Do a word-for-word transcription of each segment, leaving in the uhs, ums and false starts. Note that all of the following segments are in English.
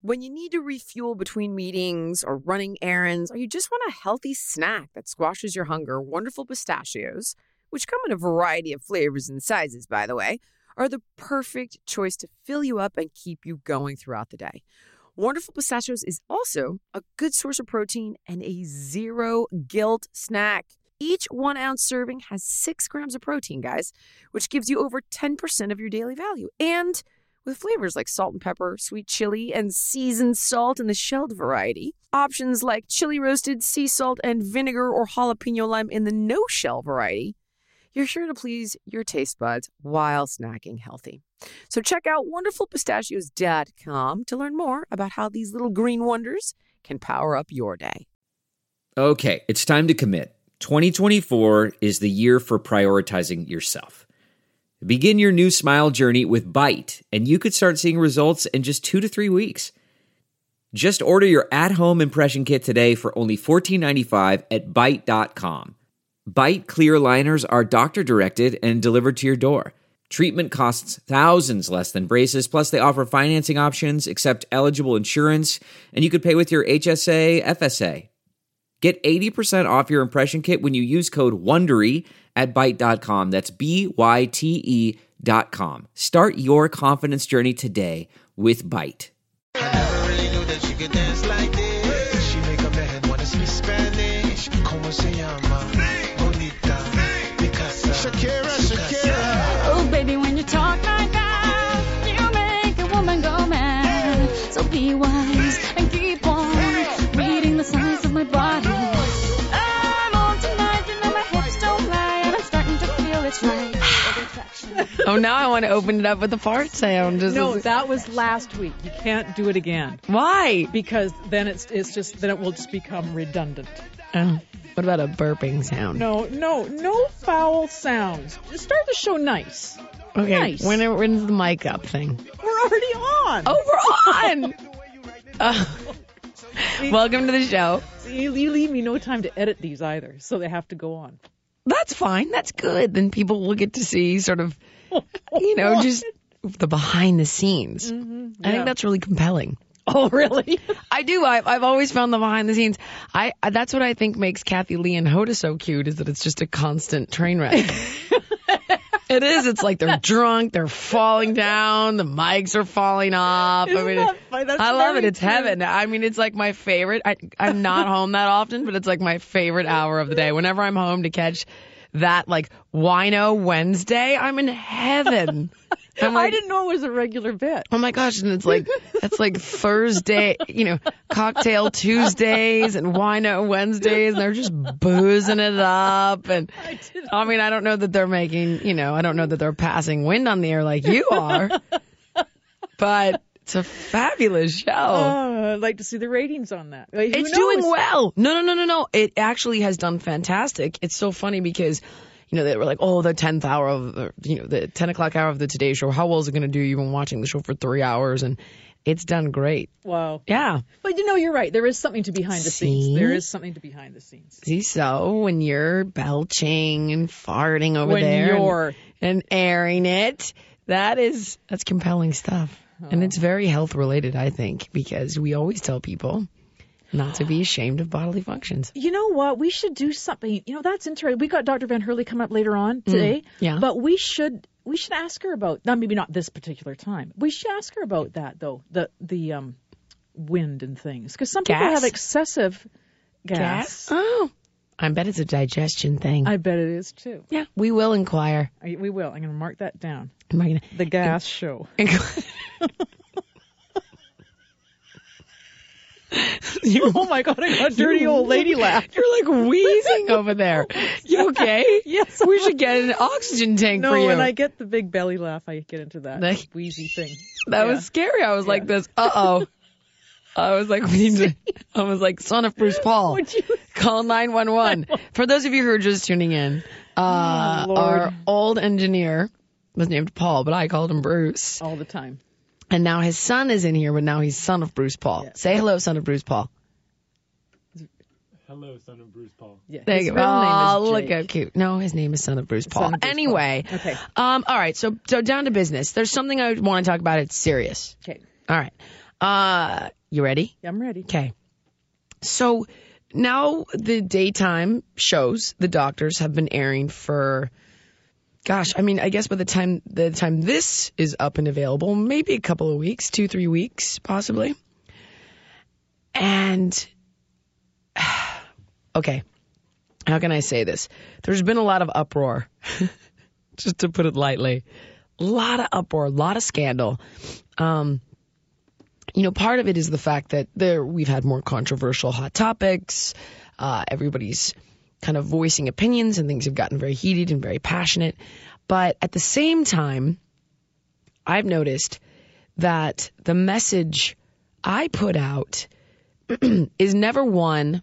When you need to refuel between meetings or running errands, or you just want a healthy snack that squashes your hunger, Wonderful Pistachios, which come in a variety of flavors and sizes, by the way, are the perfect choice to fill you up and keep you going throughout the day. Wonderful Pistachios is also a good source of protein and a zero-guilt snack. Each one-ounce serving has six grams of protein, guys, which gives you over ten percent of your daily value. And with flavors like salt and pepper, sweet chili, and seasoned salt in the shelled variety, options like chili roasted, sea salt, and vinegar or jalapeno lime in the no-shell variety, you're sure to please your taste buds while snacking healthy. So check out wonderful pistachios dot com to learn more about how these little green wonders can power up your day. Okay, it's time to commit. twenty twenty-four is the year for prioritizing yourself. Begin your new smile journey with Byte, and you could start seeing results in just two to three weeks. Just order your at-home impression kit today for only fourteen ninety-five at byte dot com. Byte clear liners are doctor-directed and delivered to your door. Treatment costs thousands less than braces, plus they offer financing options, accept eligible insurance, and you could pay with your H S A, F S A. Get eighty percent off your impression kit when you use code WONDERY at byte dot com. That's B Y T E dot com. Start your confidence journey today with Byte. I never really knew that she could dance like this. She make up her head wanna speak Spanish. Como se llama? Bonita. Picasa. Shakira, Shakira. Oh, baby, when you talk like that, you make a woman go mad. So be wise and keep on reading the signs of my body. I'm on tonight, you know my hips don't lie, and I'm starting to feel it's right. Oh, now I want to open it up with a fart sound. Just No, as- that was last week. You can't do it again Why? because then it's it's just then it will just become redundant. Oh, what about a burping sound? No, no, no foul sounds. Just start the show nice. Okay, nice. when it, when's the mic up thing? We're already on. Oh, we're on! Uh, welcome to the show. You, you leave me no time to edit these either, so they have to go on. That's fine. That's good. Then people will get to see sort of, you know, just the behind the scenes. Mm-hmm, I yeah. think that's really compelling. Oh, really? I do. I've, I've always found the behind the scenes. I, I that's what I think makes Kathy Lee and Hoda so cute, is that it's just a constant train wreck. It is. It's like they're drunk, they're falling down, the mics are falling off. Isn't I mean, that funny? That's I love it. very It's cute. heaven. I mean, it's like my favorite. I, I'm not home that often, but it's like my favorite hour of the day. Whenever I'm home to catch that, like, Wino Wednesday, I'm in heaven. I'm I like, didn't know it was a regular bit. oh my gosh, and it's like, it's like Thursday, you know, cocktail Tuesdays and wino Wednesdays, and they're just boozing it up. And I mean, I don't know that they're making, you know, I don't know that they're passing wind on the air like you are, but it's a fabulous show. Oh, I'd like to see the ratings on that. Who It's knows? doing well. No, no, no, no, no. It actually has done fantastic. It's so funny because, you know, they were like, oh, the tenth hour of, the, you know, the ten o'clock hour of the Today Show. How well is it going to do? You've been watching the show for three hours, and it's done great. Wow. Yeah. But you know, you're right. There is something to behind the See? scenes. There is something to behind the scenes. See, so when you're belching and farting over When there you're- and, and airing it, that is, that's compelling stuff. And it's very health related, I think, because we always tell people not to be ashamed of bodily functions. You know what? We should do something. You know, that's interesting. We got Doctor Van Hurley coming up later on today. yeah. But we should we should ask her about, now maybe not this particular time. We should ask her about that though. The the um wind and things, because some people Gas? have excessive gas. Oh, I bet it's a digestion thing. I bet it is too. yeah, we will inquire. I, we will. I'm going to mark that down. Am I gonna The gas show. You- Oh my God! I got a dirty old lady laugh. You're like wheezing over there. You okay? Yes. We should get an oxygen tank No, for you. when I get the big belly laugh, I get into that The- wheezy thing. That Yeah. was scary. I was like Yeah. this. Uh oh. I was like, we need to. I was like, son of Bruce Paul. Would you- Call nine one one. For those of you who are just tuning in, uh, Oh, Lord. our old engineer was named Paul, but I called him Bruce. all the time. And now his son is in here, but now he's son of Bruce Paul. Yeah. Say hello, son of Bruce Paul. Hello, son of Bruce Paul. Yeah. There his you go. real Oh, name is look Jake. how cute. No, his name is son of Bruce Paul. Son of Bruce anyway, Paul. Okay. Um, all right. So, so down to business. There's something I want to talk about. It's serious. Okay. All right. Uh, you ready? I'm ready. Okay. So now the daytime shows, the doctors have been airing for, gosh, I mean, I guess by the time the time this is up and available, maybe a couple of weeks, two, three weeks, possibly. And, okay, how can I say this? There's been a lot of uproar, just to put it lightly. A lot of uproar, a lot of scandal. Um, you know, part of it is the fact that there we've had more controversial hot topics. Uh, everybody's kind of voicing opinions and things have gotten very heated and very passionate. But at the same time, I've noticed that the message I put out is never one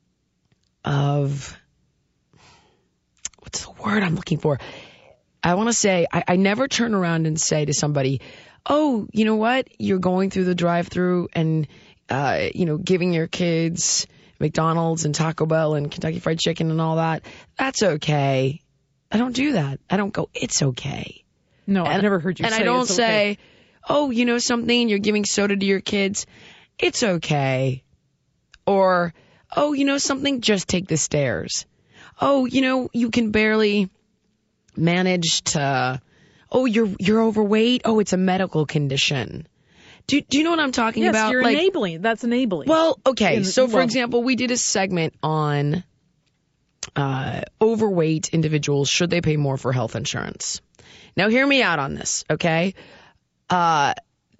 of, what's the word I'm looking for? I want to say, I, I never turn around and say to somebody, oh, you know what? You're going through the drive-through and, uh, you know, giving your kids McDonald's and Taco Bell and Kentucky Fried Chicken and all that. That's okay. I don't do that. I don't go, it's okay. No, and, I've never heard you and say And I don't it's say, okay. oh, you know something? You're giving soda to your kids. It's okay. Or, oh, you know something? Just take the stairs. Oh, you know, you can barely manage to, oh, you're you're overweight. Oh, it's a medical condition. Do, do you know what I'm talking yes, about? You're like, enabling. That's enabling. Well, okay. In- So, for well- example, we did a segment on uh, overweight individuals. Should they pay more for health insurance? Now, hear me out on this, okay? Uh,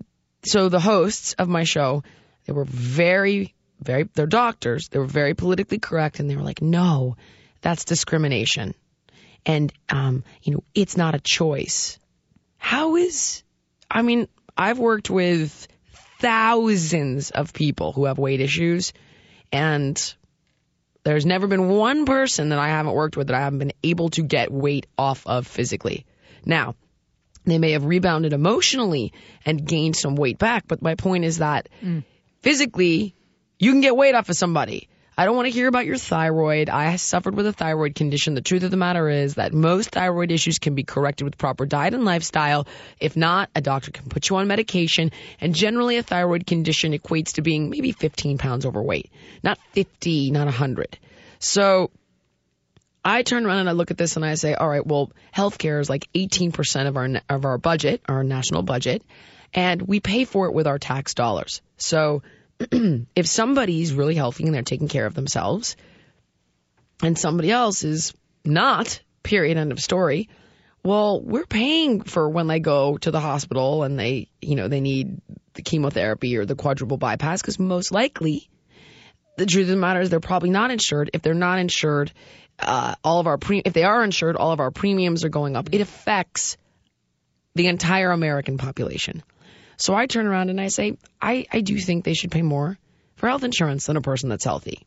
so the hosts of my show, they were very, very, they're doctors. They were very politically correct, and they were like, no, that's discrimination. And, um, you know, it's not a choice. How is, I mean, I've worked with thousands of people who have weight issues, and there's never been one person that I haven't worked with that I haven't been able to get weight off of physically. Now, they may have rebounded emotionally and gained some weight back, but my point is that mm. physically, you can get weight off of somebody. I don't want to hear about your thyroid. I suffered with a thyroid condition. The truth of the matter is that most thyroid issues can be corrected with proper diet and lifestyle. If not, a doctor can put you on medication. And generally, a thyroid condition equates to being maybe fifteen pounds overweight, not fifty, not one hundred. So I turn around and I look at this and I say, all right, well, healthcare is like eighteen percent of our of our budget, our national budget, and we pay for it with our tax dollars. So if somebody's really healthy and they're taking care of themselves and somebody else is not, period, end of story, well, we're paying for when they go to the hospital and they, you know, they need the chemotherapy or the quadruple bypass, because most likely the truth of the matter is they're probably not insured. If they're not insured, uh, all of our pre- if they are insured, all of our premiums are going up. It affects the entire American population. So I turn around and I say, I, I do think they should pay more for health insurance than a person that's healthy.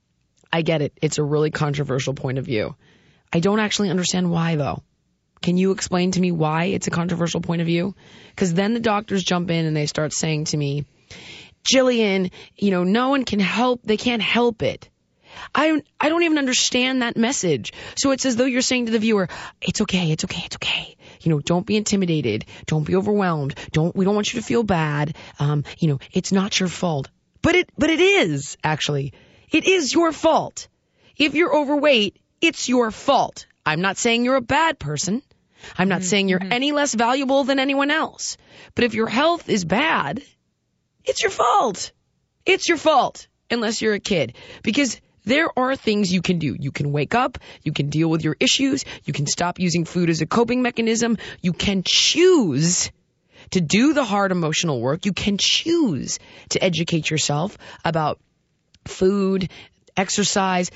I get it. It's a really controversial point of view. I don't actually understand why, though. Can you explain to me why it's a controversial point of view? Because then the doctors jump in and they start saying to me, Jillian, you know, no one can help. They can't help it. I, I don't even understand that message. So it's as though you're saying to the viewer, it's okay, it's okay, it's okay. You know, don't be intimidated. Don't be overwhelmed. Don't, we don't want you to feel bad. Um, you know, it's not your fault. But it, but it is, actually. It is your fault. If you're overweight, it's your fault. I'm not saying you're a bad person. I'm not mm-hmm. saying you're any less valuable than anyone else. But if your health is bad, it's your fault. It's your fault, unless you're a kid. Because there are things you can do. You can wake up. You can deal with your issues. You can stop using food as a coping mechanism. You can choose to do the hard emotional work. You can choose to educate yourself about food, exercise.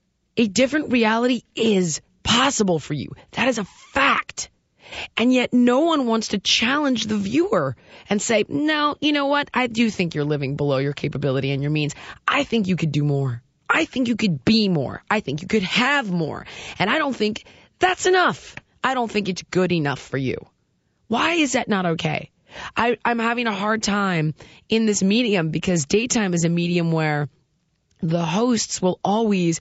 A different reality is possible for you. That is a fact. And yet no one wants to challenge the viewer and say, no, you know what? I do think you're living below your capability and your means. I think you could do more. I think you could be more. I think you could have more. And I don't think that's enough. I don't think it's good enough for you. Why is that not okay? I, I'm having a hard time in this medium because daytime is a medium where the hosts will always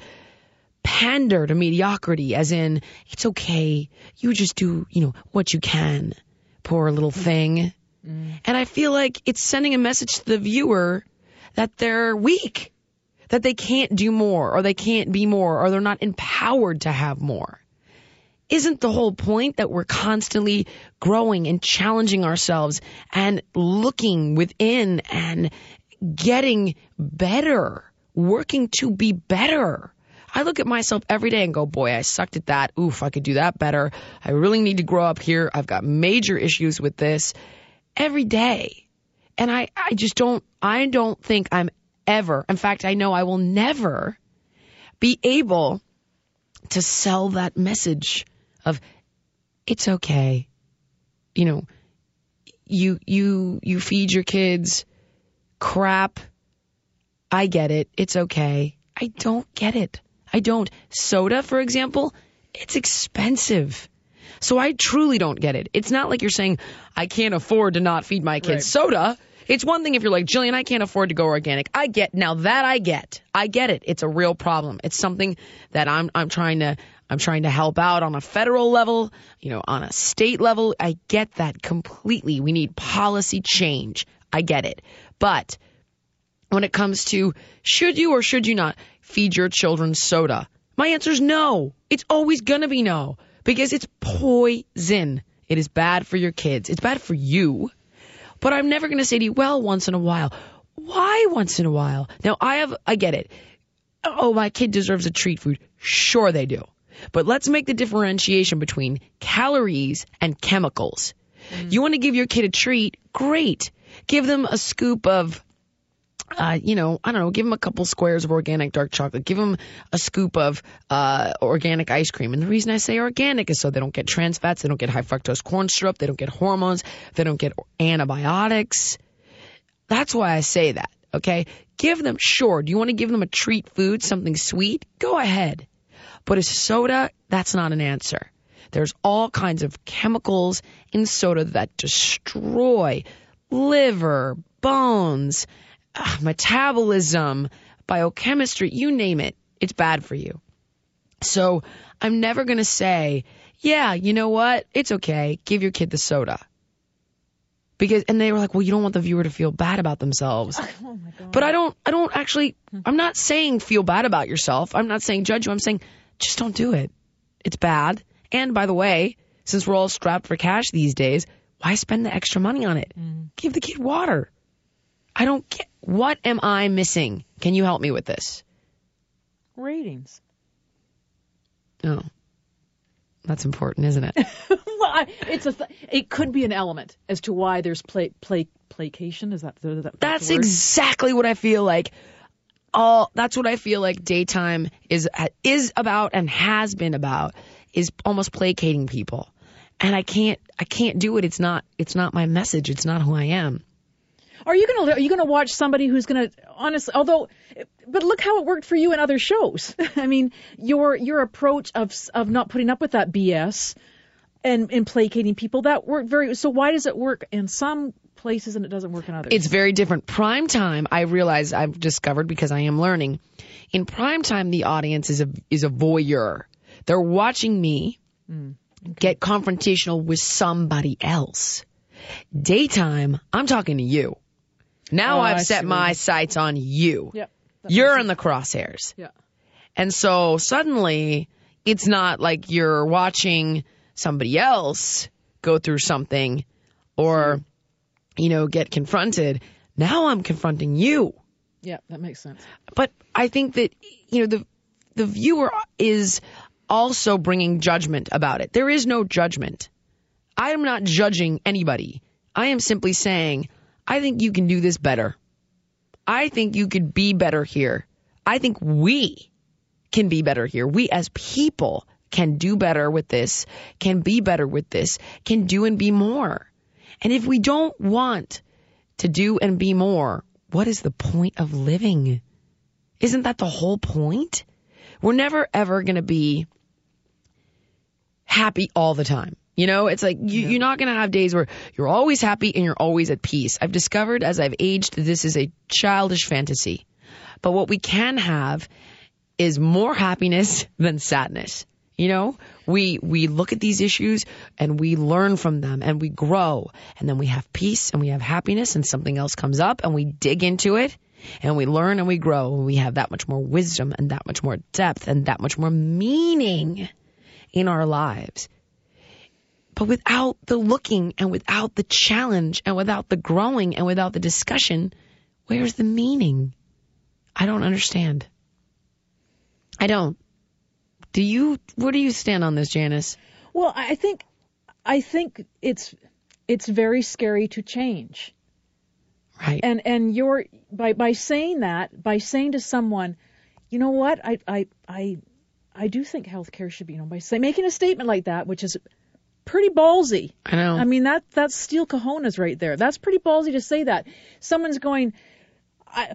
pander to mediocrity, as in, it's okay. You just do, you know, what you can. Poor little thing. And I feel like it's sending a message to the viewer that they're weak, that they can't do more, or they can't be more, or they're not empowered to have more. Isn't the whole point that we're constantly growing and challenging ourselves and looking within and getting better, working to be better? I look at myself every day and go, boy, I sucked at that. Oof, I could do that better. I really need to grow up here. I've got major issues with this every day. And I, I just don't, I don't think I'm ever, in fact, I know I will never be able to sell that message of it's okay. You know, you, you, you feed your kids crap. I get it. It's okay. I don't get it. I don't. Soda, for example, it's expensive. So I truly don't get it. It's not like you're saying, I can't afford to not feed my kids Right. soda. It's one thing if you're like, Jillian, I can't afford to go organic. I get, now that I get, I get it. It's a real problem. It's something that I'm, I'm trying to, I'm trying to help out on a federal level, you know, on a state level. I get that completely. We need policy change. I get it. But when it comes to should you or should you not feed your children soda, my answer is no. It's always going to be no, because it's poison. It is bad for your kids. It's bad for you. But I'm never going to say to you, well, once in a while. Why once in a while? Now, I have, I get it. Oh, my kid deserves a treat food. Sure they do. But let's make the differentiation between calories and chemicals. Mm. You want to give your kid a treat? Great. Give them a scoop of, uh, you know, I don't know, give them a couple squares of organic dark chocolate. Give them a scoop of uh, organic ice cream. And the reason I say organic is so they don't get trans fats, they don't get high fructose corn syrup, they don't get hormones, they don't get antibiotics. That's why I say that, okay? Give them, sure, do you want to give them a treat food, something sweet? Go ahead. But a soda, that's not an answer. There's all kinds of chemicals in soda that destroy liver, bones, uh, metabolism, biochemistry, you name it. It's bad for you. So I'm never going to say, yeah, you know what? It's okay. Give your kid the soda. Because, and they were like, well, you don't want the viewer to feel bad about themselves. Oh my God. But I don't, I don't actually, I'm not saying feel bad about yourself. I'm not saying judge you. I'm saying just don't do it. It's bad. And by the way, since we're all strapped for cash these days, why spend the extra money on it? Mm. Give the kid water. I don't get, what am I missing? Can you help me with this? Ratings. Oh, that's important, isn't it? Well, I, it's a th- it could be an element as to why there's play, play, placation. Is that, that, that that's the word? exactly what I feel like. All that's what I feel like daytime is is about and has been about, is almost placating people. And I can't I can't do it. It's not it's not my message. It's not who I am. Are you gonna are you gonna watch somebody who's gonna honestly? Although, but look how it worked for you in other shows. I mean, your your approach of of not putting up with that B S and and placating people, that worked very. So why does it work in some places and it doesn't work in others? It's very different. Prime time, I realize I've discovered because I am learning. In prime time, the audience is a is a voyeur. They're watching me mm, okay. get confrontational with somebody else. Daytime, I'm talking to you. Now oh, I've I set see. my sights on you. Yep, you're in the crosshairs. Yeah. And so suddenly it's not like you're watching somebody else go through something or, you know, get confronted. Now I'm confronting you. Yeah, that makes sense. But I think that, you know, the the viewer is also bringing judgment about it. There is no judgment. I am not judging anybody. I am simply saying, I think you can do this better. I think you could be better here. I think we can be better here. We as people can do better with this, can be better with this, can do and be more. And if we don't want to do and be more, what is the point of living? Isn't that the whole point? We're never, ever going to be happy all the time. You know, it's like you, yeah. you're not going to have days where you're always happy and you're always at peace. I've discovered as I've aged that this is a childish fantasy. But what we can have is more happiness than sadness. You know, we we look at these issues and we learn from them and we grow, and then we have peace and we have happiness, and something else comes up and we dig into it and we learn and we grow, and we have that much more wisdom and that much more depth and that much more meaning in our lives. But without the looking and without the challenge and without the growing and without the discussion, where's the meaning? I don't understand. I don't. Do you, where do you stand on this, Janice? Well, I think, I think it's, it's very scary to change. Right. And, and you're, by, by saying that, by saying to someone, you know what, I, I, I, I do think healthcare should be, you know, by say, making a statement like that, which is pretty ballsy. I know. I mean, that, that's steel cojones right there. That's pretty ballsy to say that. Someone's going, I,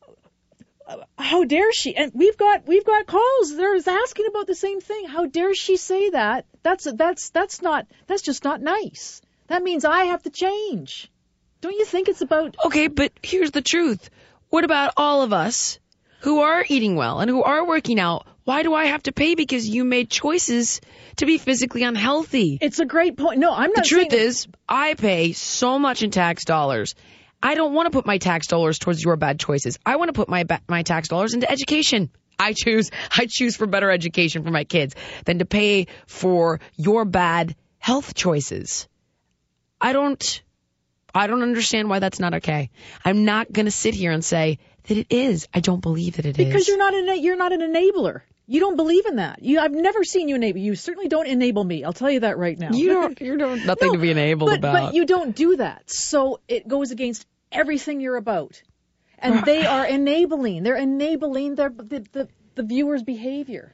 how dare she? And we've got we've got calls. They're asking about the same thing. How dare she say that? That's that's that's not that's just not nice. That means I have to change. Don't you think it's about? Okay, but here's the truth. What about all of us who are eating well and who are working out? Why do I have to pay because you made choices to be physically unhealthy? It's a great point. No, I'm not. The truth saying is, I pay so much in tax dollars. I don't want to put my tax dollars towards your bad choices. I want to put my ba- my tax dollars into education. I choose I choose for better education for my kids than to pay for your bad health choices. I don't I don't understand why that's not okay. I'm not going to sit here and say that it is. I don't believe that it because is. Because you're not an you're not an enabler. You don't believe in that. You I've never seen you enable. You certainly don't enable me. I'll tell you that right now. You don't you're doing nothing no, to be enabled but, about. But you don't do that. So it goes against everything you're about. And they are enabling. They're enabling their the, the, the viewer's behavior.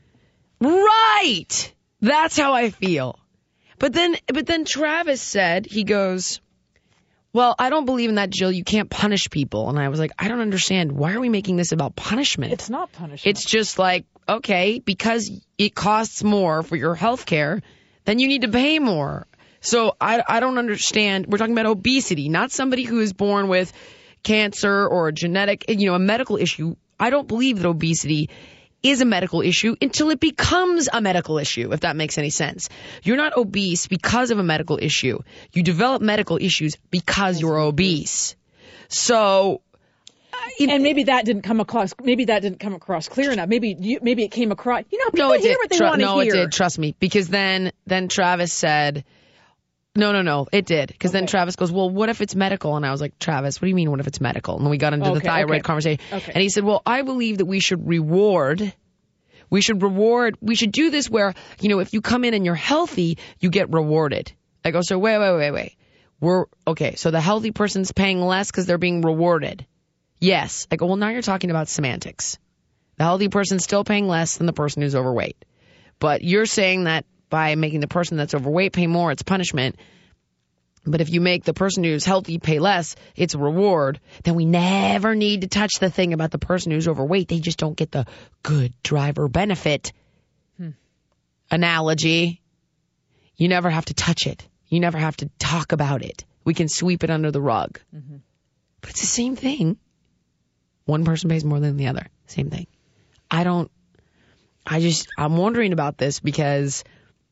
Right. That's how I feel. But then but then Travis said, he goes, well, I don't believe in that, Jill. You can't punish people. And I was like, I don't understand. Why are we making this about punishment? It's not punishment. It's just like, okay, because it costs more for your health care, then you need to pay more. So I, I don't understand. We're talking about obesity, not somebody who is born with cancer or a genetic, you know, a medical issue. I don't believe that obesity is a medical issue until it becomes a medical issue, if that makes any sense. You're not obese because of a medical issue. You develop medical issues because you're obese. So, and maybe that didn't come across. Maybe that didn't come across clear enough. Maybe you, maybe it came across. You know, people no, it hear did. what they Tru- want to no, hear. it did. Trust me, because then then Travis said. No, no, no, it did. Because okay. then Travis goes, well, what if it's medical? And I was like, Travis, what do you mean, what if it's medical? And then we got into okay, the thyroid okay. conversation. Okay. And he said, well, I believe that we should reward, we should reward, we should do this where, you know, if you come in and you're healthy, you get rewarded. I go, so wait, wait, wait, wait. We're, okay, so the healthy person's paying less because they're being rewarded. Yes. I go, well, now you're talking about semantics. The healthy person's still paying less than the person who's overweight. But you're saying that by making the person that's overweight pay more, it's punishment. But if you make the person who's healthy pay less, it's a reward. Then we never need to touch the thing about the person who's overweight. They just don't get the good driver benefit hmm. analogy. You never have to touch it. You never have to talk about it. We can sweep it under the rug. Mm-hmm. But it's the same thing. One person pays more than the other. Same thing. I don't, I just, I'm wondering about this because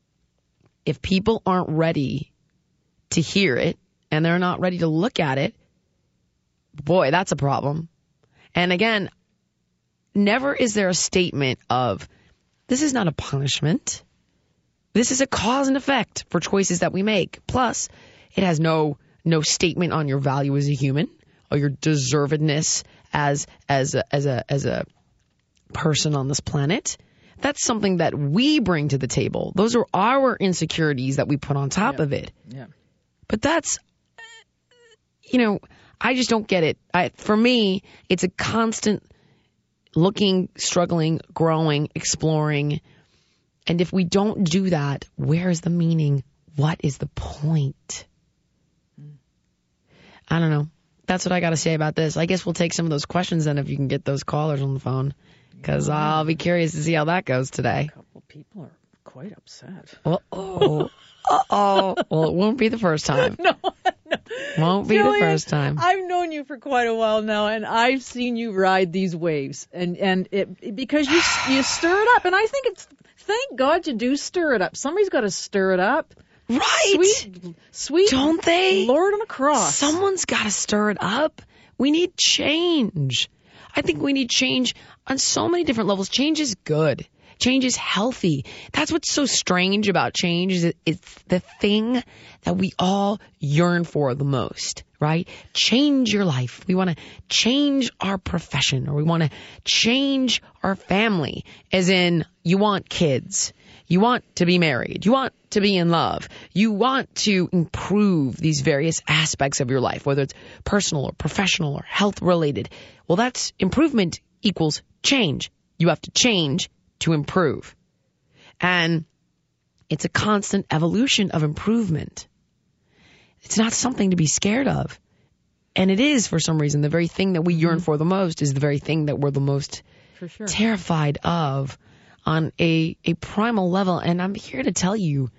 if people aren't ready to hear it and they're not ready to look at it, boy, that's a problem. And again, never is there a statement of, this is not a punishment. This is a cause and effect for choices that we make. Plus, it has no no statement on your value as a human or your deservedness as as a, as a as a person on this planet. That's something that we bring to the table. Those are our insecurities that we put on top yeah. of it. Yeah. But that's, you know, I just don't get it. I, for me, it's a constant looking, struggling, growing, exploring. And if we don't do that, where is the meaning? What is the point? I don't know. That's what I got to say about this. I guess we'll take some of those questions then if you can get those callers on the phone. Because yeah. I'll be curious to see how that goes today. A couple of people are quite upset. Uh-oh. Uh-oh. Well, it won't be the first time. no, no. Won't be Julian, the first time. I've known you for quite a while now, and I've seen you ride these waves. And, and it because you you stir it up. And I think it's thank God you do stir it up. Somebody's got to stir it up. Right. Sweet, sweet. Don't they? Lord on a cross. Someone's got to stir it up. We need change. I think we need change on so many different levels. Change is good. Change is healthy. That's what's so strange about change is it's the thing that we all yearn for the most, right? Change your life. We want to change our profession, or we want to change our family, as in you want kids. You want to be married. You want to be in love. You want to improve these various aspects of your life, whether it's personal or professional or health related. Well, that's improvement equals change. You have to change to improve. And it's a constant evolution of improvement. It's not something to be scared of. And it is, for some reason, the very thing that we yearn for the most is the very thing that we're the most For sure. terrified of on a, a primal level. And I'm here to tell you,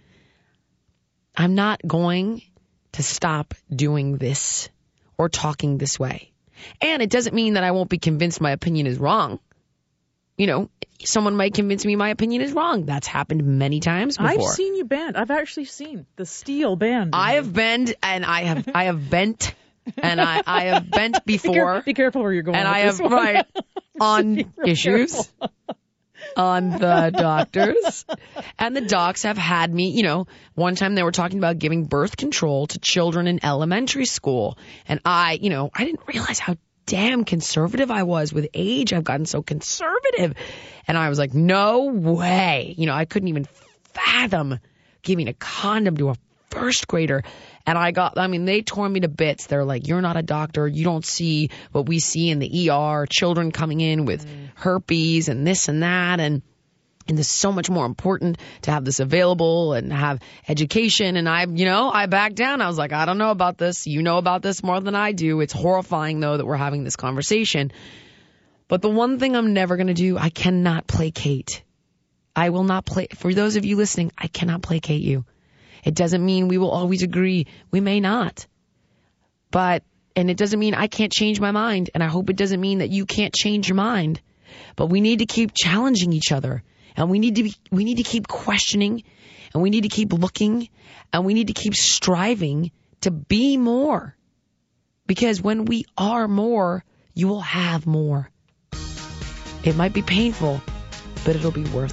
I'm not going to stop doing this or talking this way. And it doesn't mean that I won't be convinced my opinion is wrong. You know, someone might convince me my opinion is wrong. That's happened many times before. I've seen you bend. I've actually seen the steel bend. I have bent and I have I have bent and I, I have bent Be, before. care- be careful where you're going. And with I this have one. right on issues on the doctors. And the docs have had me, you know, one time they were talking about giving birth control to children in elementary school. And I, you know, I didn't realize how damn conservative I was with age. I've gotten so conservative. And I was like, no way. You know, I couldn't even fathom giving a condom to a first grader. And I got, I mean, they tore me to bits. They're like, you're not a doctor. You don't see what we see in the E R, children coming in with herpes and this and that. And And it's so much more important to have this available and have education. And I, you know, I backed down. I was like, I don't know about this. You know about this more than I do. It's horrifying, though, that we're having this conversation. But the one thing I'm never going to do, I cannot placate. I will not play. For those of you listening, I cannot placate you. It doesn't mean we will always agree. We may not. But, and it doesn't mean I can't change my mind. And I hope it doesn't mean that you can't change your mind. But we need to keep challenging each other. And we need to be, we need to keep questioning, and we need to keep looking, and we need to keep striving to be more. Because when we are more, you will have more. It might be painful, but it'll be worth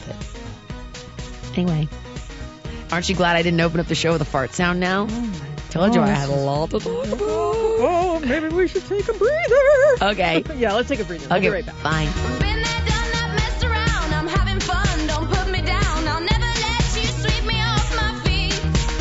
it. Anyway, aren't you glad I didn't open up the show with a fart sound now? Told you I had a lot to talk about. Oh, maybe we should take a breather. Okay. Yeah, let's take a breather. We'll Okay, be right back. fine. Been there, done that, messed around. I'm having fun. Don't put me down. I'll never let you sweep me off my feet.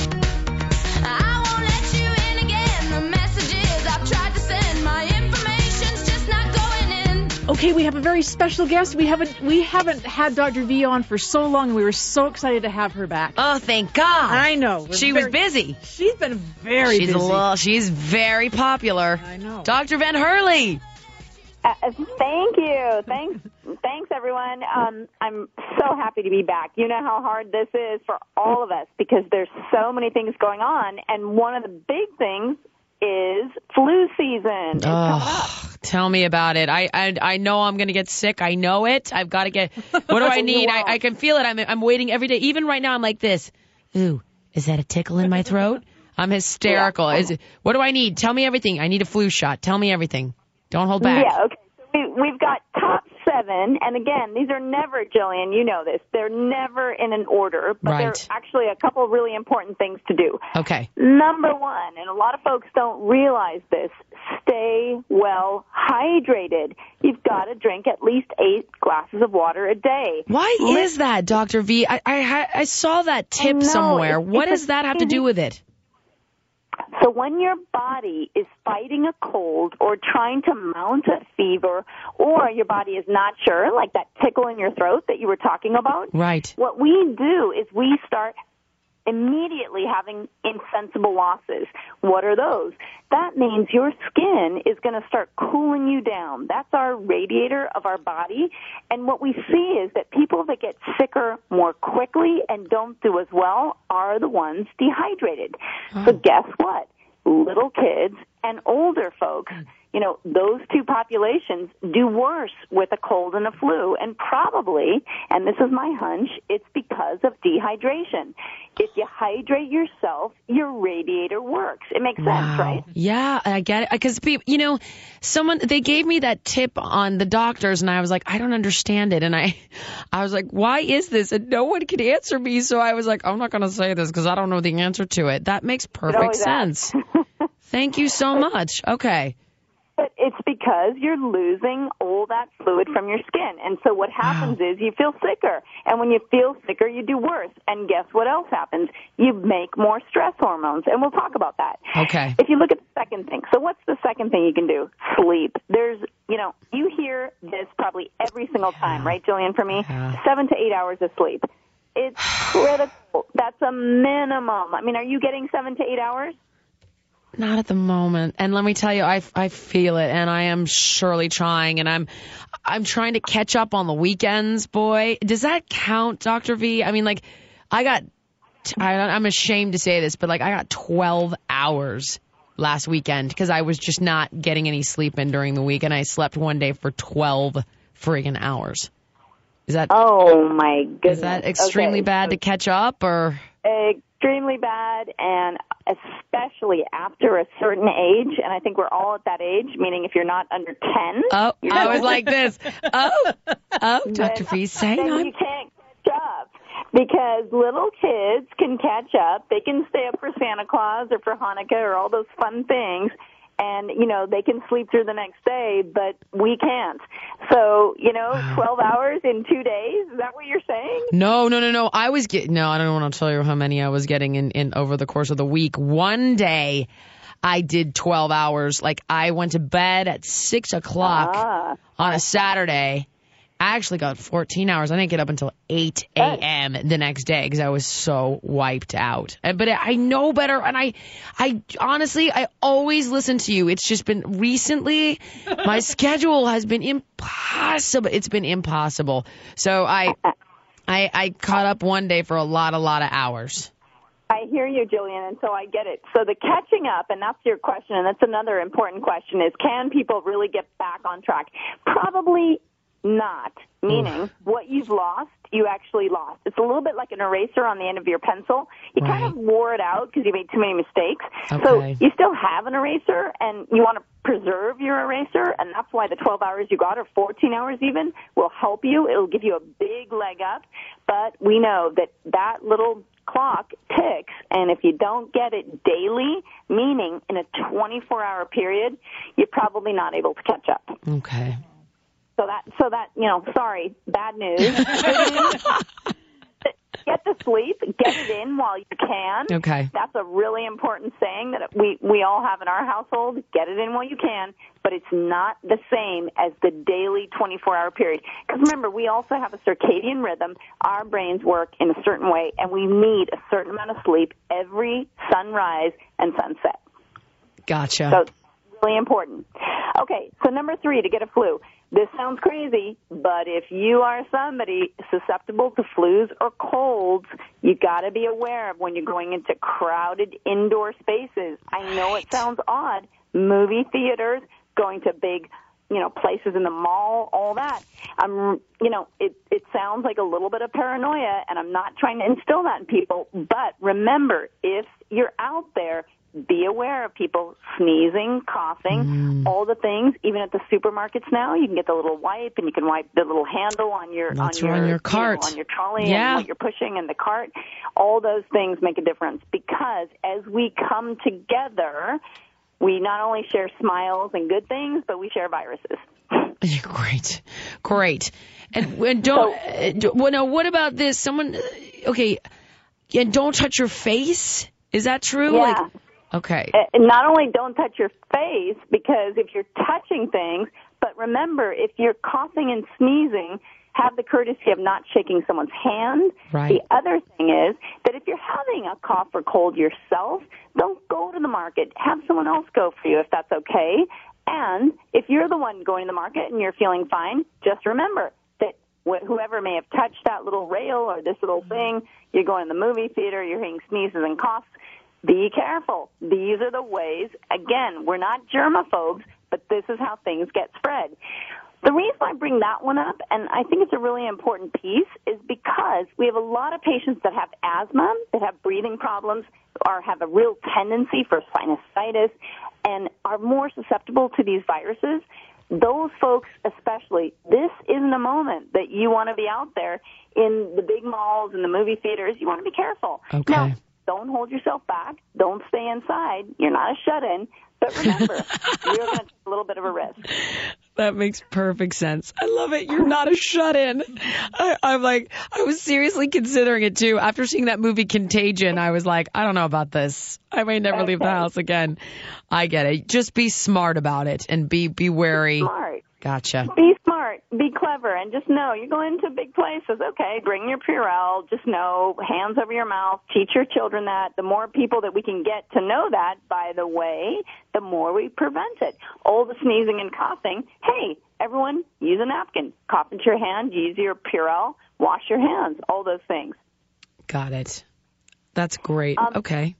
I won't let you in again. The messages I've tried to send, my information's just not going in. Okay, we have a very special guest. We haven't we haven't had Doctor V on for so long, and we were so excited to have her back. Oh, thank God. I know. We're She very- was busy. She's been very She's busy. a little, she's very popular. I know. Doctor Van Hurley. Uh, thank you. Thanks, thanks everyone. Um, I'm so happy to be back. You know how hard this is for all of us because there's so many things going on, and one of the big things is flu season. It's coming up. Oh, tell me about it. I I, I know I'm going to get sick. I know it. I've got to get, what do I need? I, I can feel it. I'm, I'm waiting every day. Even right now, I'm like this. Ooh, is that a tickle in my throat? I'm hysterical. Is it, what do I need? Tell me everything. I need a flu shot. Tell me everything. Don't hold back. Yeah, okay. So we, we've got top seven, and again, these are never, Jillian, you know this, they're never in an order, but Right. there are actually a couple really important things to do. Okay. Number one, and a lot of folks don't realize this, stay well hydrated. You've got to drink at least eight glasses of water a day. Why is that, Doctor V? I, I, I saw that tip I know. somewhere. It's- What it's does that have to easy- do with it? So when your body is fighting a cold or trying to mount a fever, or your body is not sure, like that tickle in your throat that you were talking about, Right. what we do is we start immediately having insensible losses. What are those? That means your skin is going to start cooling you down. That's our radiator of our body. And what we see is that people that get sicker more quickly and don't do as well are the ones dehydrated. So guess what? Little kids and older folks, you know, those two populations do worse with a cold and a flu. And probably, and this is my hunch, it's because of dehydration. If you hydrate yourself, your radiator works. It makes Wow. sense, right? Yeah, I get it. Because, you know, someone, they gave me that tip on the doctors, and I was like, I don't understand it. And I, I was like, why is this? And no one could answer me. So I was like, I'm not going to say this because I don't know the answer to it. That makes perfect always sense. Thank you so much. Okay. But it's because you're losing all that fluid from your skin. And so what happens Wow. is you feel sicker. And when you feel sicker, you do worse. And guess what else happens? You make more stress hormones. And we'll talk about that. Okay. If you look at the second thing. So what's the second thing you can do? Sleep. There's, you know, you hear this probably every single time, right, Jillian, for me? Yeah. Seven to eight hours of sleep. It's critical. That's a minimum. I mean, are you getting seven to eight hours? Not at the moment. And let me tell you, I, I feel it, and I am surely trying, and I'm I'm trying to catch up on the weekends, boy. Does that count, Doctor V? I mean, like, I got, I, I'm ashamed to say this, but, like, I got twelve hours last weekend because I was just not getting any sleep in during the week, and I slept one day for twelve friggin' hours. Is that, Oh, my goodness. is that extremely Okay, bad so to catch up, or? extremely bad, and especially after a certain age, and I think we're all at that age, meaning if you're not under ten. Oh, you're I was like this. Oh, oh, Doctor then- V, say then on. you can't catch up because little kids can catch up. They can stay up for Santa Claus or for Hanukkah or all those fun things, and, you know, they can sleep through the next day, but we can't. So, you know, twelve hours in two days, is that what you're saying? No, no, no, no. I was getting, no, I don't want to tell you how many I was getting in, in over the course of the week. One day I did twelve hours. Like, I went to bed at six o'clock Ah. on a Saturday. I actually got fourteen hours. I didn't get up until eight a.m. the next day because I was so wiped out. Uh, But I know better, and I, I honestly, I always listen to you. It's just been recently, my schedule has been impossible. It's been impossible. So I, I, I caught up one day for a lot, a lot of hours. I hear you, Jillian, and so I get it. So the catching up, and that's your question, and that's another important question, is can people really get back on track? Probably not, meaning what you've lost, you actually lost. It's a little bit like an eraser on the end of your pencil. You Right. kind of wore it out because you made too many mistakes. Okay. So you still have an eraser, and you want to preserve your eraser, and that's why the twelve hours you got, or fourteen hours even, will help you. It'll give you a big leg up. But we know that that little clock ticks, and if you don't get it daily, meaning in a twenty-four hour period, you're probably not able to catch up. Okay. So that, so that, you know, sorry, bad news. Get the sleep, get it in while you can. Okay. That's a really important saying that we, we all have in our household. Get it in while you can, but it's not the same as the daily twenty-four hour period. Because remember, we also have a circadian rhythm. Our brains work in a certain way, and we need a certain amount of sleep every sunrise and sunset. Gotcha. So it's really important. Okay, so number three, to get a flu. This sounds crazy, but if you are somebody susceptible to flus or colds, you got to be aware of when you're going into crowded indoor spaces. I know it sounds odd. Movie theaters, going to big, you know, places in the mall, all that. I'm, you know, it, it sounds like a little bit of paranoia, and I'm not trying to instill that in people. But remember, if you're out there, be aware of people sneezing, coughing, Mm. all the things. Even at the supermarkets now, you can get the little wipe, and you can wipe the little handle on your That's on right, your, on your you know, cart. on your trolley, Yeah. and what you're pushing in the cart. All those things make a difference because as we come together, we not only share smiles and good things, but we share viruses. Great, great. And, and don't. uh, do, well, now, what about this? Someone. uh, Okay, yeah. Don't touch your face. Is that true? Yeah. Like, okay. And not only don't touch your face, because if you're touching things, but remember, if you're coughing and sneezing, have the courtesy of not shaking someone's hand. Right. The other thing is that if you're having a cough or cold yourself, don't go to the market. Have someone else go for you if that's okay. And if you're the one going to the market and you're feeling fine, just remember that wh- whoever may have touched that little rail or this little thing, you're going to the movie theater, you're hearing sneezes and coughs, be careful. These are the ways, again, we're not germaphobes, but this is how things get spread. The reason I bring that one up, and I think it's a really important piece, is because we have a lot of patients that have asthma, that have breathing problems, or have a real tendency for sinusitis, and are more susceptible to these viruses. Those folks especially, this isn't a moment that you want to be out there in the big malls and the movie theaters. You want to be careful. Okay. Now, don't hold yourself back. Don't stay inside. You're not a shut-in. But remember, you're going to take a little bit of a risk. That makes perfect sense. I love it. You're not a shut-in. I, I'm like, I was seriously considering it, too. After seeing that movie Contagion, I was like, I don't know about this. I may never Okay. leave the house again. I get it. Just be smart about it and be, be wary. Smart. Gotcha. Be smart, be clever, and just know you're going to big places. Okay, bring your Purell. Just know, hands over your mouth. Teach your children that. The more people that we can get to know that, by the way, the more we prevent it. All the sneezing and coughing. Hey, everyone, use a napkin. Cough into your hand. Use your Purell. Wash your hands. All those things. Got it. That's great. Um, okay.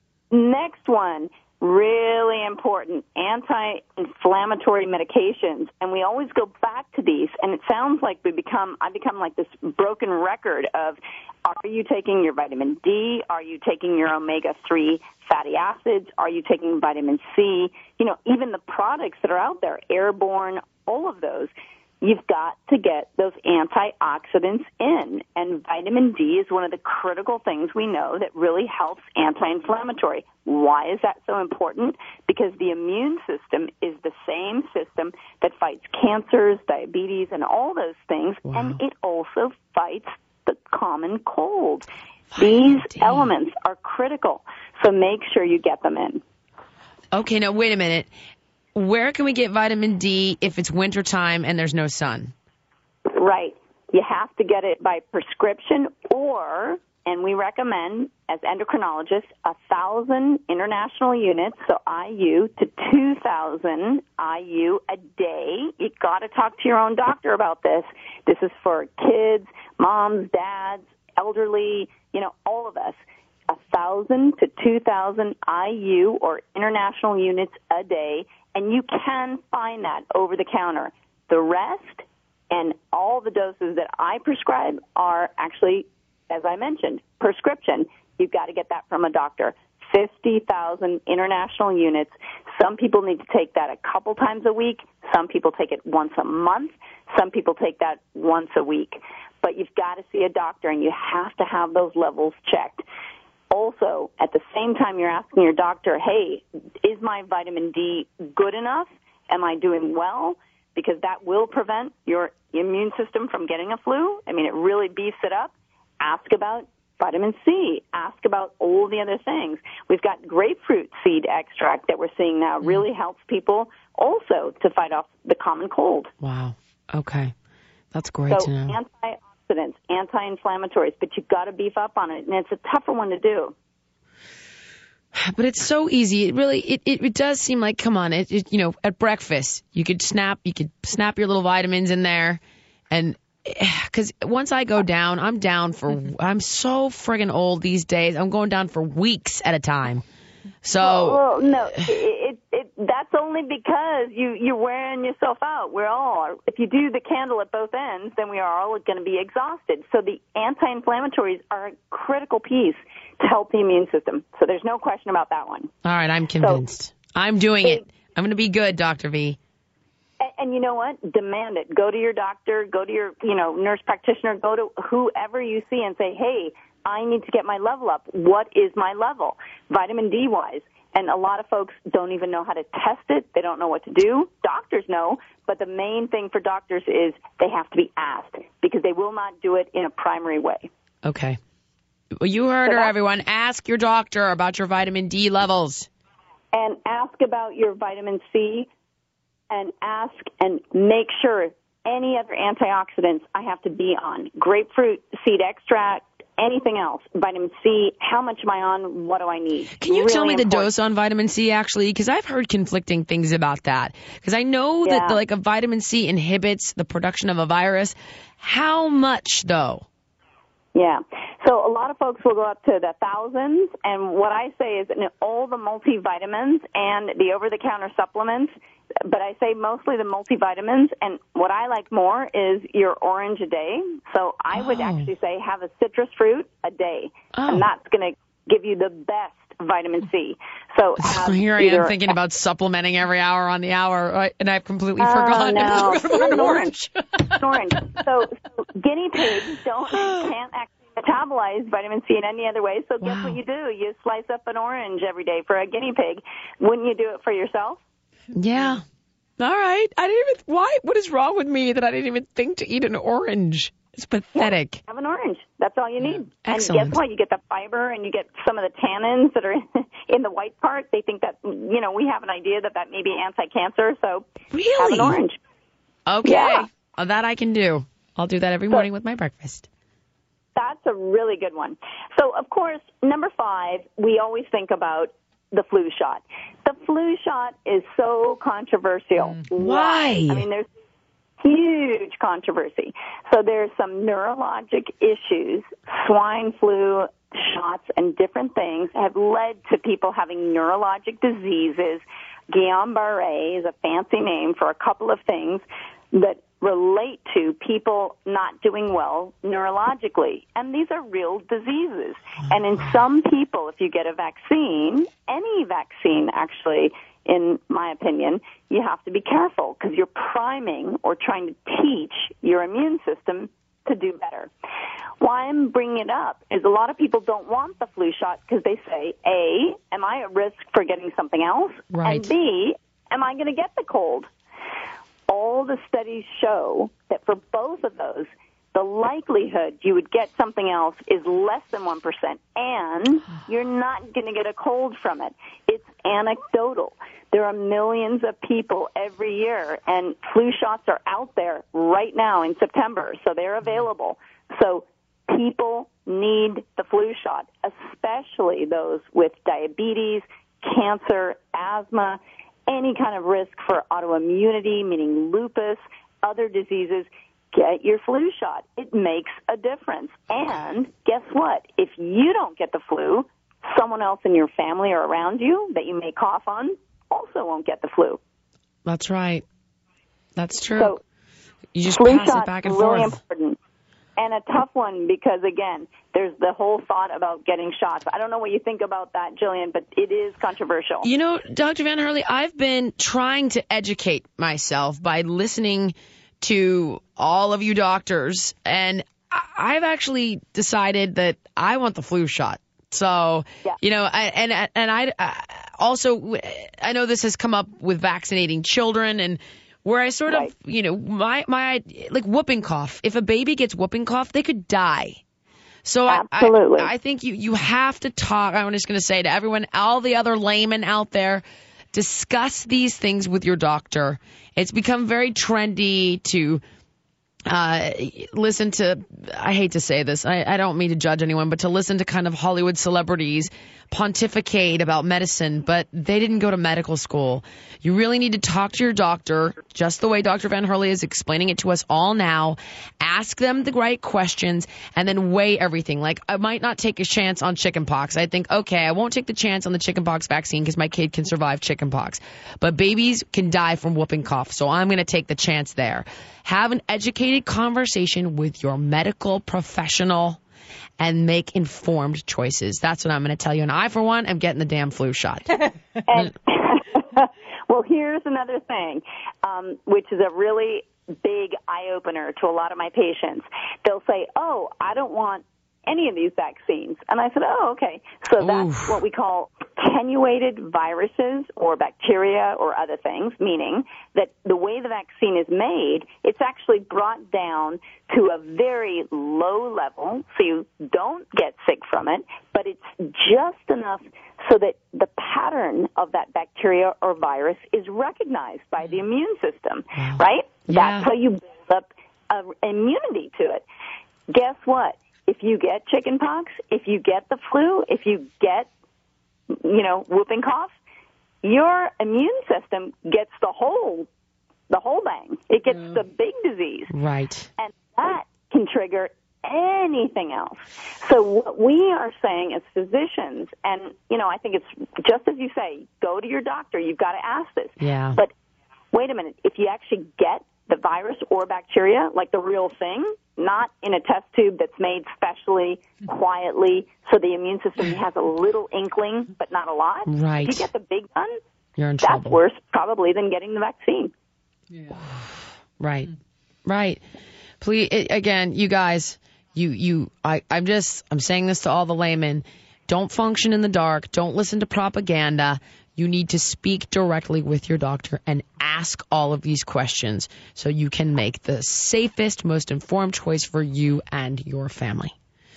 Next one. Really important, anti-inflammatory medications. And we always go back to these, and it sounds like we become, I become like this broken record of, are you taking your vitamin D? Are you taking your omega three fatty acids? Are you taking vitamin C? You know, even the products that are out there, Airborne, all of those. You've got to get those antioxidants in, and vitamin D is one of the critical things we know that really helps anti-inflammatory. Why is that so important? Because the immune system is the same system that fights cancers, diabetes, and all those things, Wow. and it also fights the common cold. Vitamin These D. elements are critical, so make sure you get them in. Okay, now wait a minute. Where can we get vitamin D if it's wintertime and there's no sun? Right. You have to get it by prescription or, and we recommend as endocrinologists, a thousand international units, so I U, to two thousand I U a day. You got to talk to your own doctor about this. This is for kids, moms, dads, elderly, you know, all of us. A thousand to two thousand I U or international units a day. And you can find that over the counter. The rest and all the doses that I prescribe are actually, as I mentioned, prescription. You've got to get that from a doctor. fifty thousand international units. Some people need to take that a couple times a week. Some people take it once a month. Some people take that once a week. But you've got to see a doctor, and you have to have those levels checked. Also, at the same time you're asking your doctor, hey, is my vitamin D good enough? Am I doing well? Because that will prevent your immune system from getting a flu. I mean, it really beefs it up. Ask about vitamin C. Ask about all the other things. We've got grapefruit seed extract that we're seeing now. Really helps people also to fight off the common cold. Wow. Okay. That's great So to know. antioxidants, anti-inflammatories, but you've got to beef up on it, and it's a tougher one to do. But it's so easy. It really, it, it, it does seem like, come on, it, it, you know, at breakfast, you could snap, you could snap your little vitamins in there. And because once I go down, I'm down for, I'm so friggin' old these days. I'm going down for weeks at a time. So, Well, no, it, it, it, that's only because you, you're wearing yourself out. We're all, if you do the candle at both ends, then we are all going to be exhausted. So the anti-inflammatories are a critical piece to help the immune system. So there's no question about that one. all right, I'm convinced. I'm doing it. I'm going to be good, Doctor V. And, and you know what? Demand it. Go to your doctor, go to your, you know, nurse practitioner, go to whoever you see and say, hey, I need to get my level up. What is my level, vitamin D-wise? And a lot of folks don't even know how to test it. They don't know what to do. Doctors know, but the main thing for doctors is they have to be asked because they will not do it in a primary way. Okay. Well, you heard her, everyone. Ask your doctor about your vitamin D levels. And ask about your vitamin C and ask and make sure any other antioxidants I have to be on. Grapefruit seed extract, anything else, vitamin C, how much am I on, what do I need? Can you Really tell me the important. dose on vitamin C, actually? Because I've heard conflicting things about that. Because I know that, Yeah. the, like, a vitamin C inhibits the production of a virus. How much, though? Yeah. So a lot of folks will go up to the thousands, and what I say is in all the multivitamins and the over-the-counter supplements, but I say mostly the multivitamins, and what I like more is your orange a day. So I would Oh. actually say have a citrus fruit a day, Oh. and that's going to give you the best vitamin C. So have Here I either- am thinking about supplementing every hour on the hour, right? And I've completely Oh, forgotten no. about an orange. An orange. So, so guinea pigs don't can't actually metabolize vitamin C in any other way. So guess Wow. what you do? You slice up an orange every day for a guinea pig. Wouldn't you do it for yourself? Yeah. All right. I didn't even. Why? What is wrong with me that I didn't even think to eat an orange? It's pathetic. Have an orange. That's all you need. Excellent. And guess what? You get the fiber and you get some of the tannins that are in the white part. They think that, you know, we have an idea that that may be anti-cancer. So Really? have an orange. Okay. Yeah. Oh, that I can do. I'll do that every morning with my breakfast. That's a really good one. So, of course, number five, we always think about the flu shot. The flu shot is so controversial. Why? I mean, there's huge controversy. So there's some neurologic issues. Swine flu shots and different things have led to people having neurologic diseases. Guillain-Barré is a fancy name for a couple of things that relate to people not doing well neurologically. And these are real diseases. And in some people, if you get a vaccine, any vaccine actually, in my opinion, you have to be careful because you're priming or trying to teach your immune system to do better. Why I'm bringing it up is a lot of people don't want the flu shot because they say, A, am I at risk for getting something else? Right. And B, am I going to get the cold? All the studies show that for both of those, the likelihood you would get something else is less than one percent, and you're not going to get a cold from it. It's anecdotal. There are millions of people every year, and flu shots are out there right now in September, so they're available. So people need the flu shot, especially those with diabetes, cancer, asthma, any kind of risk for autoimmunity, meaning lupus, other diseases. Get your flu shot. It makes a difference. And guess what? If you don't get the flu, someone else in your family or around you that you may cough on also won't get the flu. That's right. That's true. So you just flu pass it shot back and is really forth. important. And a tough one because, again, there's the whole thought about getting shots. I don't know what you think about that, Jillian, but it is controversial. You know, Doctor Van Hurley, I've been trying to educate myself by listening to all of you doctors, and I- I've actually decided that I want the flu shot. So, Yeah. you know, I, and and I, I also, I know this has come up with vaccinating children, and where I sort Right. of, you know, my my like whooping cough. If a baby gets whooping cough, they could die. So I, Absolutely. I, I think you, you have to talk. I'm just going to say to everyone, all the other laymen out there, discuss these things with your doctor. It's become very trendy to uh, listen to, I hate to say this, I, I don't mean to judge anyone, but to listen to kind of Hollywood celebrities pontificate about medicine, but they didn't go to medical school. You really need to talk to your doctor, just the way Doctor Van Hurley is explaining it to us all now. Ask them the right questions and then weigh everything. Like, I might not take a chance on chickenpox. I think, okay, I won't take the chance on the chickenpox vaccine because my kid can survive chickenpox. But babies can die from whooping cough, so I'm going to take the chance there. Have an educated conversation with your medical professional and make informed choices. That's what I'm going to tell you. And I, for one, am getting the damn flu shot. And, well, here's another thing, um, which is a really big eye-opener to a lot of my patients. They'll say, oh, I don't want any of these vaccines. And I said, oh, okay. So that's Oof. what we call attenuated viruses or bacteria or other things, meaning that the way the vaccine is made, it's actually brought down to a very low level so you don't get sick from it, but it's just enough so that the pattern of that bacteria or virus is recognized by the immune system, right? Yeah. That's how you build up uh, immunity to it. Guess what? If you get chickenpox, if you get the flu, if you get, you know, whooping cough, your immune system gets the whole, the whole bang. It gets the big disease. Right. And that can trigger anything else. So what we are saying as physicians, and, you know, I think it's just as you say, go to your doctor. You've got to ask this. Yeah. But wait a minute. If you actually get the virus or bacteria, like the real thing, not in a test tube that's made specially, quietly, so the immune system has a little inkling, but not a lot. Right. If you get the big one, You're in that's trouble. worse probably than getting the vaccine. Right. Right. Please, it, again, you guys, you, you, I, I'm just, I'm saying this to all the laymen. Don't function in the dark. Don't listen to propaganda. You need to speak directly with your doctor and ask all of these questions so you can make the safest, most informed choice for you and your family.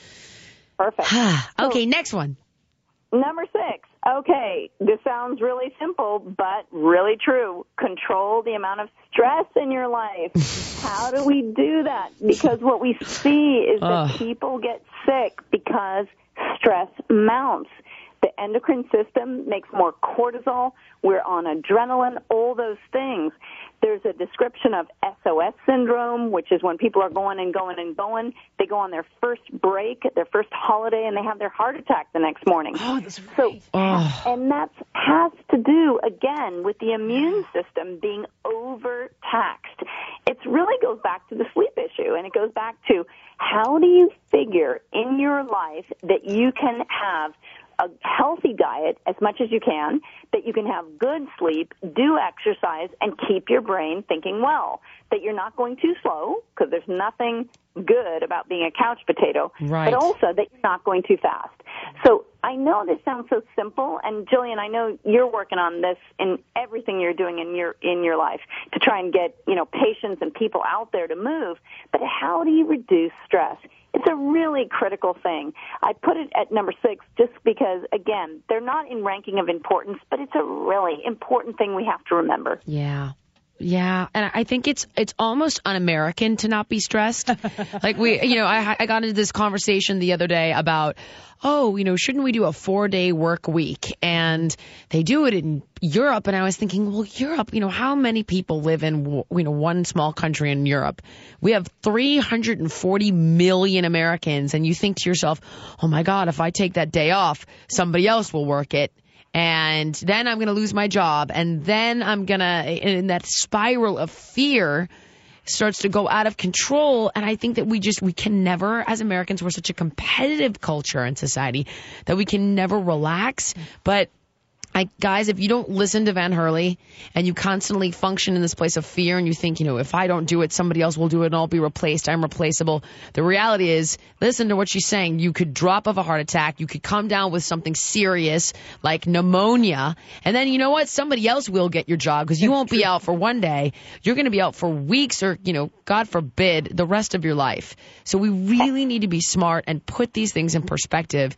Perfect. Okay, next one. Number six. Okay, this sounds really simple, but really true. Control the amount of stress in your life. How do we do that? Because what we see is that Ugh. people get sick because stress mounts. The endocrine system makes more cortisol. We're on adrenaline, all those things. There's a description of S O S syndrome, which is when people are going and going and going. They go on their first break, their first holiday, and they have their heart attack the next morning. Oh, that's right. So, Oh. and that has to do, again, with the immune system being overtaxed. It really goes back to the sleep issue, and it goes back to how do you figure in your life that you can have a healthy diet as much as you can, that you can have good sleep, do exercise, and keep your brain thinking well, that you're not going too slow, because there's nothing good about being a couch potato, Right. but also that you're not going too fast. So I know this sounds so simple, and Jillian, I know you're working on this in everything you're doing in your in your life to try and get, you know, patients and people out there to move, but how do you reduce stress? It's a really critical thing. I put it at number six just because, again, they're not in ranking of importance, but it's a really important thing we have to remember. Yeah. Yeah, and I think it's it's almost un-American to not be stressed. Like we, you know, I I got into this conversation the other day about, oh, you know, shouldn't we do a four-day work week? And they do it in Europe, and I was thinking, well, Europe, you know, how many people live in, you know, one small country in Europe? We have three hundred forty million Americans, and you think to yourself, oh my God, if I take that day off, somebody else will work it. And then I'm going to lose my job. And then I'm going to, and that spiral of fear starts to go out of control. And I think that we just, we can never, as Americans, we're such a competitive culture and society that we can never relax. But I, guys, if you don't listen to Van Hurley and you constantly function in this place of fear and you think, you know, if I don't do it, somebody else will do it and I'll be replaced, I'm replaceable. The reality is, listen to what she's saying. You could drop of a heart attack. You could come down with something serious like pneumonia. And then, you know what? Somebody else will get your job because you won't be out for one day. You're going to be out for weeks or, you know, God forbid, the rest of your life. So we really need to be smart and put these things in perspective.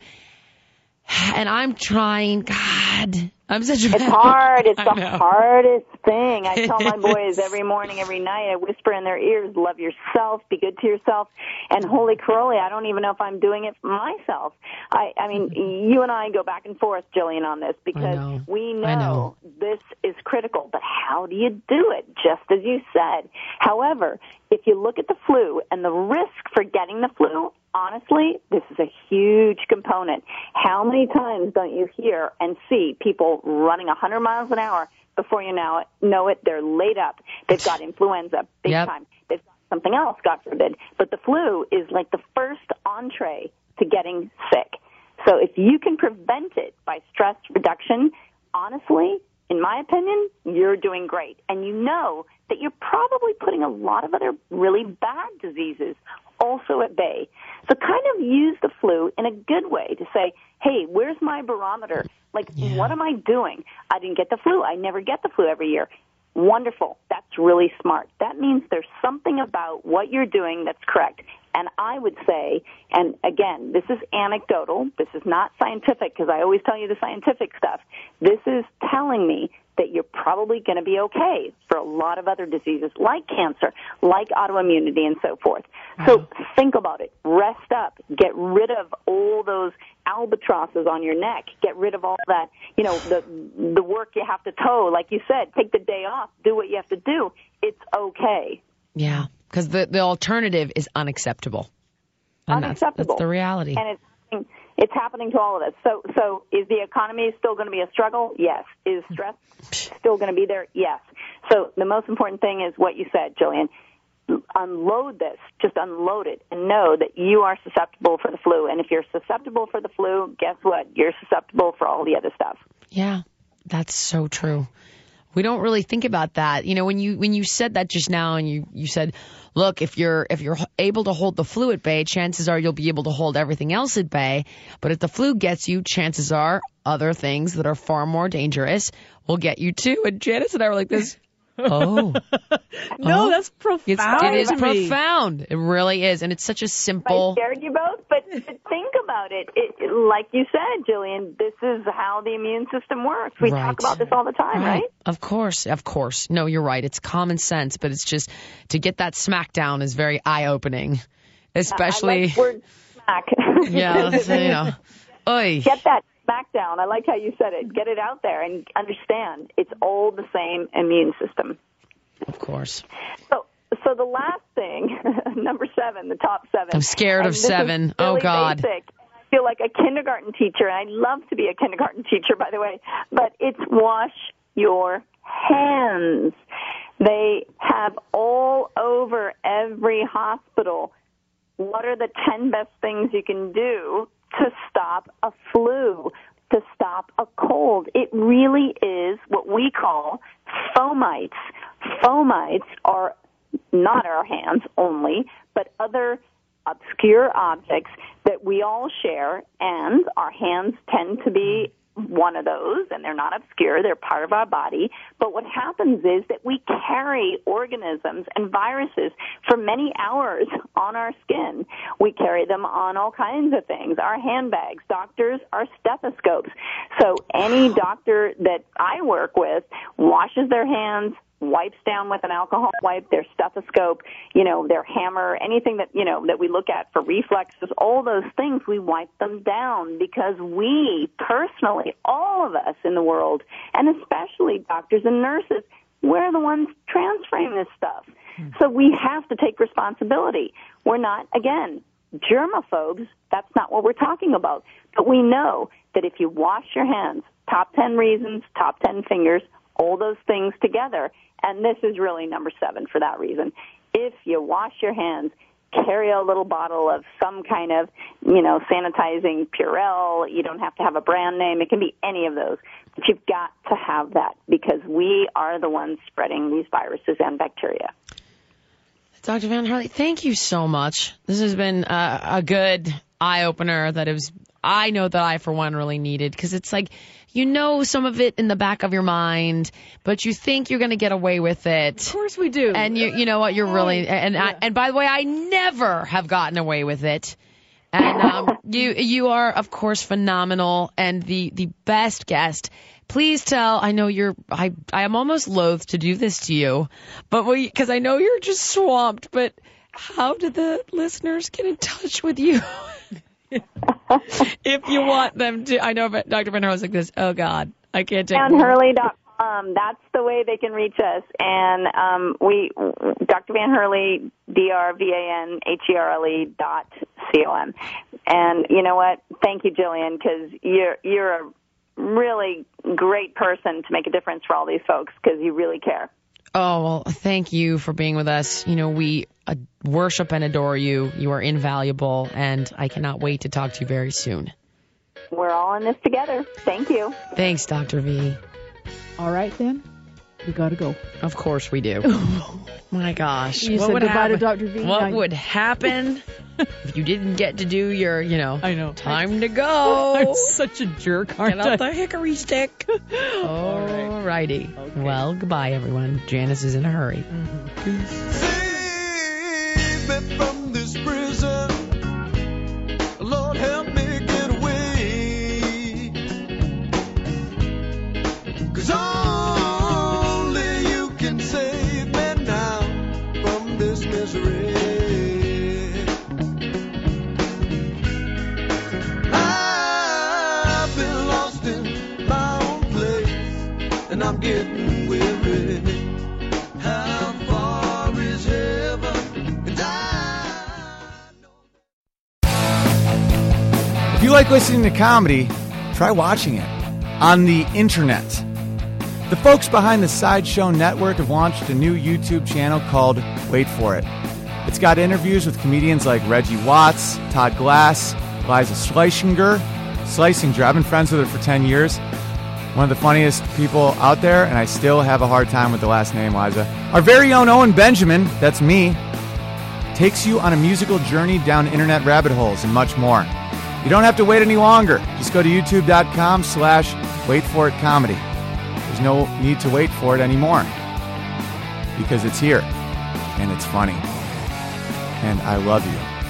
And I'm trying, God, I'm such a It's hard. It's I the know. hardest thing. I tell my boys every morning, every night, I whisper in their ears, love yourself, be good to yourself. And holy crowley, I don't even know if I'm doing it for myself. I, I mean, you and I go back and forth, Jillian, on this because know. we know, I know. this is critical. But how do you do it? Just as you said. However, if you look at the flu and the risk for getting the flu, honestly, this is a huge component. How many times don't you hear and see people running one hundred miles an hour before you now know it, they're laid up. They've got influenza big Yep. time. They've got something else, God forbid. But the flu is like the first entree to getting sick. So if you can prevent it by stress reduction, honestly, in my opinion, you're doing great. And you know that you're probably putting a lot of other really bad diseases also at bay. So kind of use the flu in a good way to say, hey, where's my barometer? Like, Yeah. what am I doing? I didn't get the flu. I never get the flu every year. Wonderful. That's really smart. That means there's something about what you're doing that's correct. And I would say, and again, this is anecdotal. This is not scientific because I always tell you the scientific stuff. This is telling me that you're probably going to be okay for a lot of other diseases like cancer, like autoimmunity and so forth. So think about it. Rest up. Get rid of all those albatrosses on your neck. Get rid of all that, you know, the the work you have to tow. Like you said, take the day off. Do what you have to do. It's okay. Yeah, because the, the alternative is unacceptable. And that's, unacceptable. that's the reality. And it's it's happening to all of us. So so is the economy still going to be a struggle? Yes. Is stress still going to be there? Yes. So the most important thing is what you said, Jillian. Unload this, just unload it, and know that you are susceptible for the flu. And if you're susceptible for the flu, guess what? You're susceptible for all the other stuff. Yeah, that's so true. We don't really think about that. You know, when you when you said that just now, and you, you said, look, if you're if you're able to hold the flu at bay, chances are you'll be able to hold everything else at bay. But if the flu gets you, chances are other things that are far more dangerous will get you too. And Janice and I were like this. Oh. No, oh. that's profound. It's, it is to me. profound. It really is. And it's such a simple. I scared you both, but think about it. It, it. Like you said, Jillian, this is how the immune system works. We Right. talk about this all the time, right? Of course, of course. No, you're right. It's common sense, but it's just to get that smackdown is very eye-opening, especially. I like the word smack. Yeah, that's, you know. Oy. Get that smack down. I like how you said it. Get it out there and understand it's all the same immune system. Of course. So, so the last thing, number seven, the top seven. I'm scared and of this is seven. Oh, really God. Basic. I feel like a kindergarten teacher, and I'd love to be a kindergarten teacher, by the way, but it's wash your hands. They have all over every hospital. What are the ten best things you can do to stop a flu, to stop a cold? It really is what we call fomites. Fomites are not our hands only, but other obscure objects that we all share, and our hands tend to be one of those, and they're not obscure, they're part of our body. But what happens is that we carry organisms and viruses for many hours on our skin. We carry them on all kinds of things, our handbags, doctors, our stethoscopes. So any doctor that I work with washes their hands, wipes down with an alcohol wipe, their stethoscope, you know, their hammer, anything that, you know, that we look at for reflexes, all those things, we wipe them down because we personally, all of us in the world, and especially doctors and nurses, we're the ones transferring this stuff. So we have to take responsibility. We're not, again, germaphobes. That's not what we're talking about. But we know that if you wash your hands, top ten reasons, top ten fingers, all those things together, and this is really number seven for that reason. If you wash your hands, carry a little bottle of some kind of, you know, sanitizing Purell. You don't have to have a brand name. It can be any of those. But you've got to have that because we are the ones spreading these viruses and bacteria. Doctor Van Harley, thank you so much. This has been uh, a good eye-opener that it was, I know that I, for one, really needed because it's like, you know some of it in the back of your mind, but you think you're going to get away with it. Of course we do. And you you know what, you're really, and I, and by the way, I never have gotten away with it. And um, you you are, of course, phenomenal and the, the best guest. Please tell, I know you're, I, I am almost loath to do this to you, but we, because I know you're just swamped, but how did the listeners get in touch with you? If you want them to, I know Doctor Van Harley's like this. Oh God, I can't take. Van Hurley dot com. That's the way they can reach us. And um, we, Doctor Van Hurley, D R V A N H E R L E dot C O M. And you know what? Thank you, Jillian, because you're you're a really great person to make a difference for all these folks because you really care. Oh, well, thank you for being with us. You know, we uh, worship and adore you. You are invaluable, and I cannot wait to talk to you very soon. We're all in this together. Thank you. Thanks, Doctor V. All right, then. We got to go. Of course we do. My gosh. You what said would goodbye happen? to Doctor V. What I- would happen if you didn't get to do your, you know, I know. time to go? I'm such a jerk, aren't Get I? out the hickory stick. All righty. Well, goodbye, everyone. Janice is in a hurry. Save me from this prison. Lord, help me get away. 'Cause only you can save me now from this misery. I've been lost in my own place, and I'm getting weary. How far is heaven? And I know like listening to comedy, try watching it on the internet. The folks behind the Sideshow Network have launched a new YouTube channel called Wait For It. It's got interviews with comedians like Reggie Watts, Todd Glass, Liza Schlesinger. Schlesinger, I've been friends with her for ten years. One of the funniest people out there, and I still have a hard time with the last name, Liza. Our very own Owen Benjamin, that's me, takes you on a musical journey down internet rabbit holes and much more. You don't have to wait any longer. Just go to youtube.com slash wait for it comedy. There's no need to wait for it anymore because it's here and it's funny. And I love you.